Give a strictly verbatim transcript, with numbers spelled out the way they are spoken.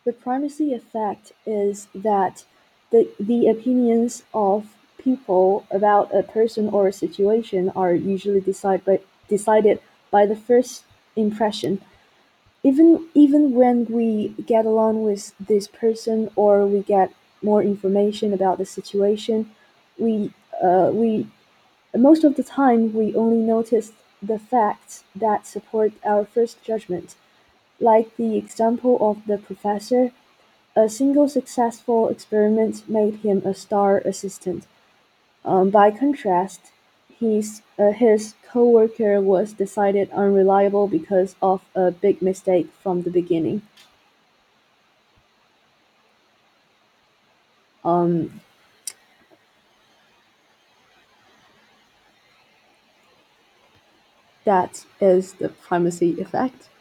The primacy effect is that the, the opinions of people about a person or a situation are usually decide by, decided by the first impression. Even even when we get along with this person or we get more information about the situation, we uh, we most of the time we only notice the facts that support our first judgment. Like the example of the professor, a single successful experiment made him a star assistant. Um, by contrast, his uh, his coworker was decided unreliable because of a big mistake from the beginning. Um, that is the primacy effect.